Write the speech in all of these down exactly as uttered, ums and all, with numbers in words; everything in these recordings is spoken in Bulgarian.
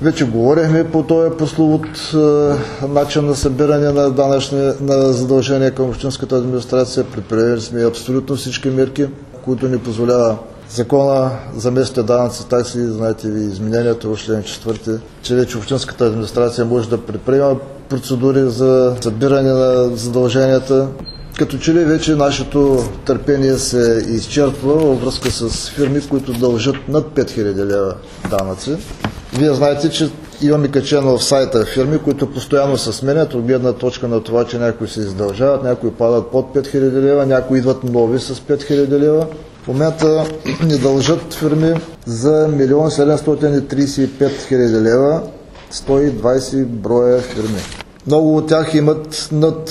Вече говорихме по този прословут е, начин на събиране на данъчни на задължения към общинската администрация. Предприели сме абсолютно всички мерки, които ни позволява Закона за местните данъци, такси, знаете ви изменението в член четвърти, че вече общинската администрация може да предприема процедури за събиране на задълженията. Като че ли вече нашето търпение се изчерпва във връзка с фирми, които дължат над пет хиляди лева данъци. Вие знаете, че имаме качено в сайта фирми, които постоянно се сменят от гледна точка на това, че някои се издължават, някои падат под пет хиляди лева, някои идват нови с пет хиляди лева. В момента ни дължат фирми за милион седемстотин тридесет и пет хиляди лева, сто и двадесет броя фирми. Много от тях имат над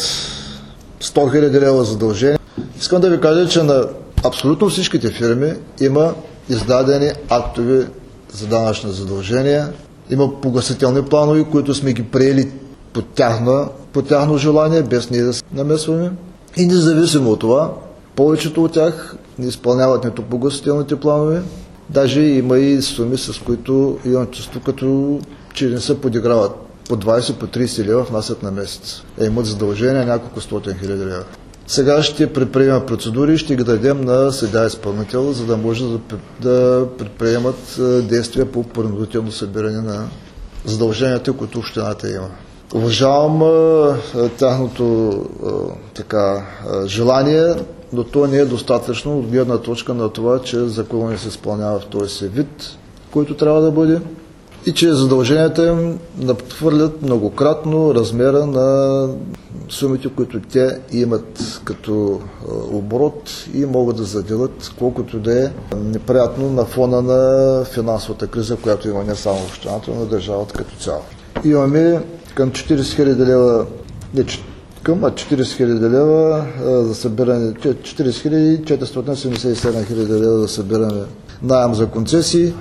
сто хиляди лева задължения. Искам да ви кажа, че на абсолютно всичките фирми има издадени актове за данъчни задължения, има погасителни планове, които сме ги приели по тяхно, по тяхно желание, без ние да се намесваме. И независимо от това, повечето от тях не изпълняват нито погасителните планове, даже има и суми, с които имам чувство, като че не се подиграват. По двадесет, по тридесет лева внасят на месец. Е, имат задължения няколко стотин хиляди лева. Сега ще предприемем процедури и ще ги дадем на съдия изпълнител, за да може да, да предприемат действия по принудително събиране на задълженията, които общината има. Уважавам а, тяхното а, така, а, желание, но то не е достатъчно от гледна точка на това, че законът не се изпълнява в този си вид, който трябва да бъде, и че задълженията им надхвърлят многократно размера на сумите, които те имат като оборот и могат да заделят колкото да е неприятно на фона на финансовата криза, която има не само в общината, но на държавата като цяло. Имаме към четиридесет хиляди лева, не към, а четиридесет хиляди лева за събиране, четиридесет хиляди четиристотин седемдесет и седем хиляди лева за събиране наем за концесии.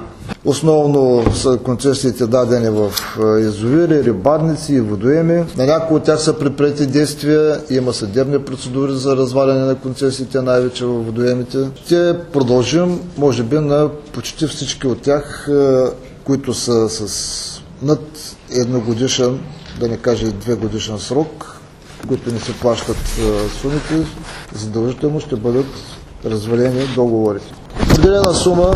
Основно са концесиите дадени в язовири, рибарници и водоеми. На някои от тях са предприети действия, има съдебни процедури за разваляне на концесиите, най-вече в водоемите. Ще продължим, може би, на почти всички от тях, които са с над едногодишен, да не кажа и две годишен срок, които не се плащат сумите, задължително ще бъдат развалени договорите. Определена сума,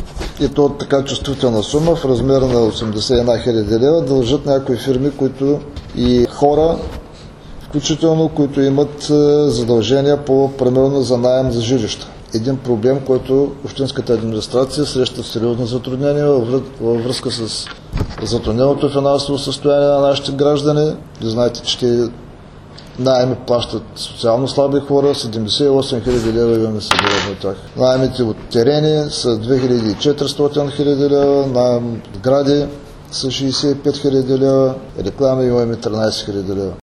и то така чувствителна сума, в размер на осемдесет и една хиляди лева, дължат някои фирми, които и хора, включително, които имат задължения по примерно за наем за жилища. Един проблем, който общинската администрация среща сериозни затруднения във връзка с затрудненото финансово състояние на нашите граждани. Знаете, че те наеми плащат социално слаби хора, седемдесет и осем хиляди лева имаме събиране от тях. Наемите от терени са две хиляди и четиристотин хиляди лева, наем от гради са шейсет и пет хиляди лева, реклами имаме тринадесет хиляди лева.